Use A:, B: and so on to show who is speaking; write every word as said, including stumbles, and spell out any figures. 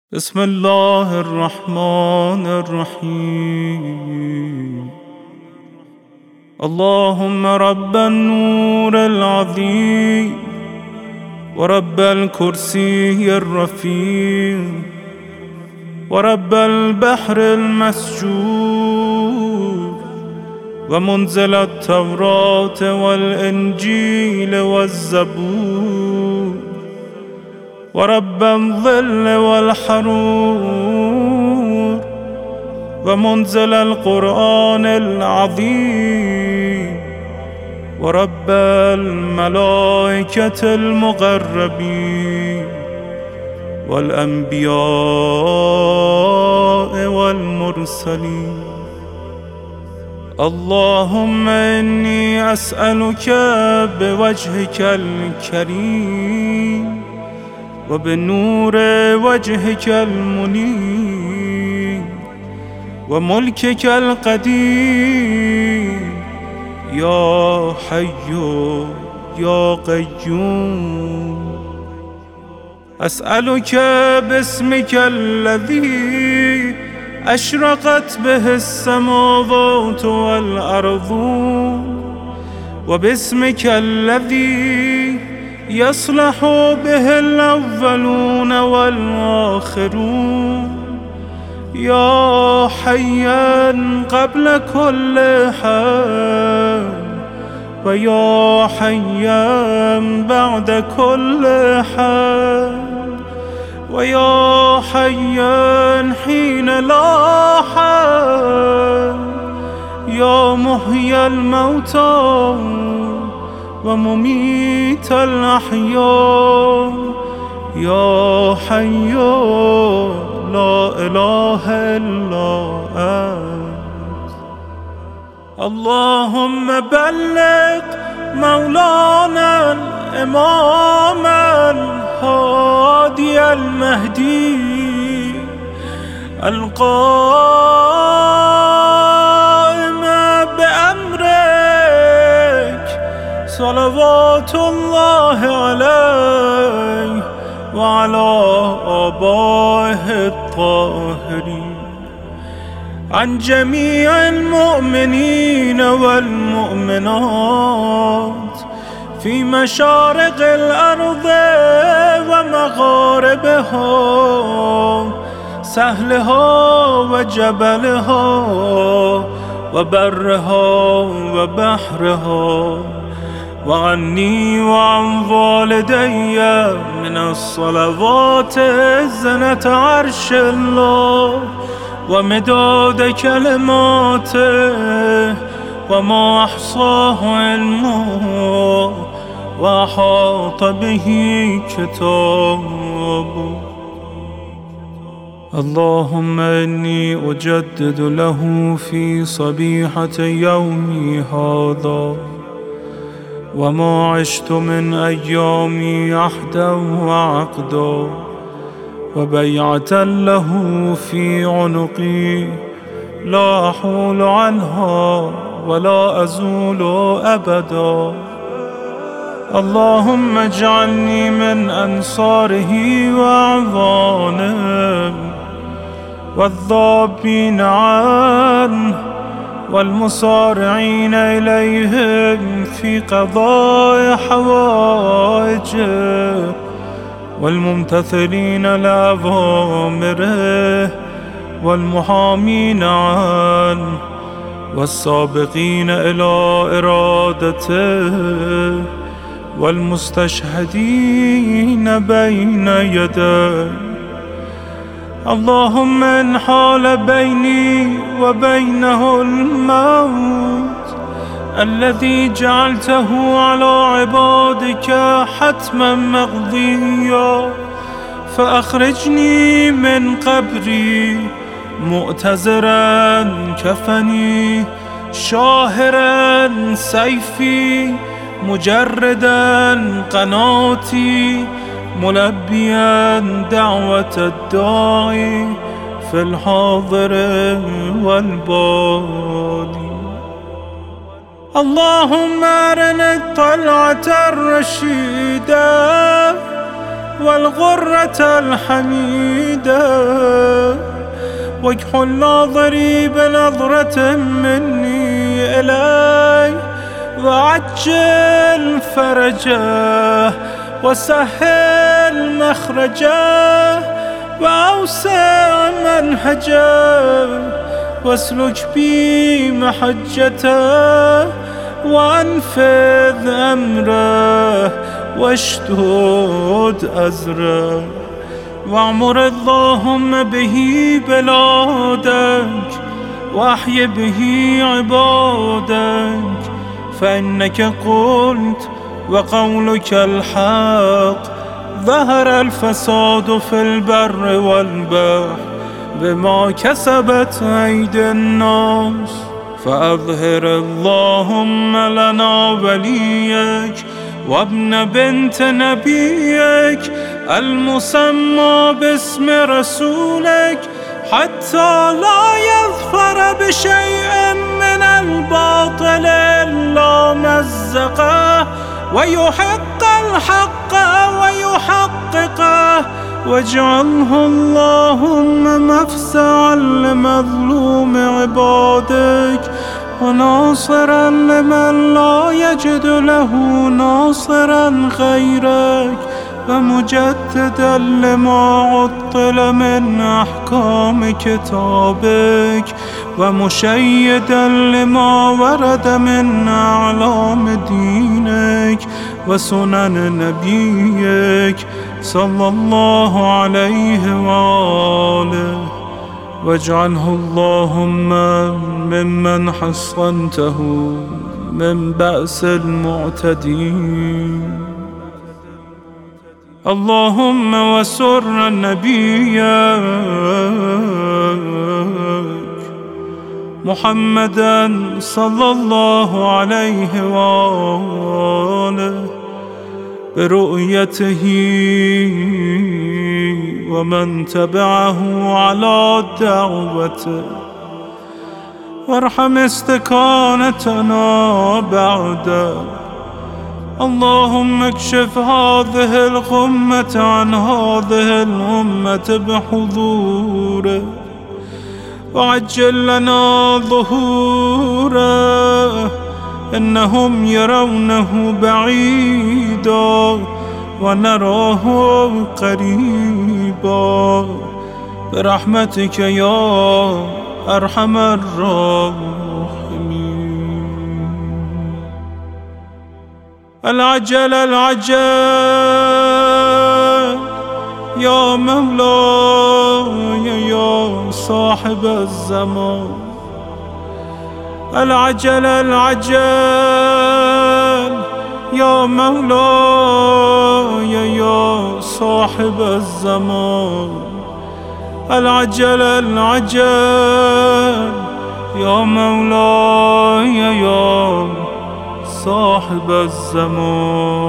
A: بسم الله الرحمن الرحيم. اللهم رب النور العظيم ورب الكرسي الرفيع ورب البحر المسجور ومنزل التوراة والإنجيل والزبور ورب الظل والحرور ومنزل القرآن العظيم ورب الملائكة المقربين والأنبياء والمرسلين. اللهم إني أسألك بوجهك الكريم وبنور وجهك المنير وملكك القديم يا حي يا قيوم. أسألك باسمك الذي أشرقت به السماوات والأرض وباسمك الذي يصلح به الأولون والآخرون يا حيا قبل كل حي ويا حيا بعد كل حي ويا حيا حين لا حي يا محيي الموتى ومميت الأحياء يا حي لا إله إلا أنت. اللهم بلغ مولانا الإمام الهادي المهدي القائم بأمرك صلوات الله عليه وعلى آبائه الطاهرين عن جميع المؤمنين والمؤمنات في مشارق الأرض ومغاربها سهلها وجبلها وبرها وبحرها وعني وعن والدي من الصلوات زنة عرش الله ومداد كلماته وما أحصاه علمه وأحاط به كتابه. اللهم إني أجدد له في صبيحة يومي هذا وما عشت من أيامي عهدا وعقدا وبيعة له في عنقي لا أحول عنها ولا أزول أبدا. اللهم اجعلني من أنصاره وأعوانه والذابين عنه والمصارعين إليهم في قضاء حوائجه والممتثلين لأوامره والمحامين عنه والسابقين إلى إرادته والمستشهدين بين يديه. اللهم إن حال بيني وبينه الموت الذي جعلته على عبادك حتما مقضيا فأخرجني من قبري مؤتزرا كفني شاهرا سيفي مجردا قناتي ملبيا دعوة الداعي في الحاضر والبادي. اللهم أرنا الطلعة الرشيدة والغرة الحميدة، وجه ناظري بنظرة مني إلي، وعجل فرجه وسهل مخرجه، وأوسع منهجه، واسلك بي محجته، وأنفذ أمره، واشدد أزره، واعمر اللهم به بلادك، واحي به عبادك، فإنك قلت وقولك الحق، ظهر الفساد في البر والبحر بما كسبت أيدي الناس، فأظهر اللهم لنا وليك وابن بنت نبيك المسمى باسم رسولك، حتى لا يظفر بشيء من الباطل إلا مزقه، ويحق الحق ويحققه، واجعله اللهم مفزعا لمظلوم عبادك، وناصرا لمن لا يجد له ناصرا غيرك، ومجددا لما عطل من أحكام كتابك، ومشيدا لما ورد من أعلام دينك وسنن نبيك صلى الله عليه وآله، واجعله اللهم ممن حصنته من بأس المعتدين. اللهم وسر نبيك محمدا صلى الله عليه وآله برؤيته ومن تبعه على دعوته، وارحم استكانتنا بعده. اللهم اكشف هذه الغمة عن هذه الأمة بحضوره، وعجل لنا ظهوره، إنهم يرونه بعيدا ونراه قريبا، برحمتك يا أرحم الراحمين. العجل العجل يا مولاي يا صاحب الزمان، العجل العجل يا مولاي يا صاحب الزمان، العجل العجل يا مولاي يا صاحب الزمان.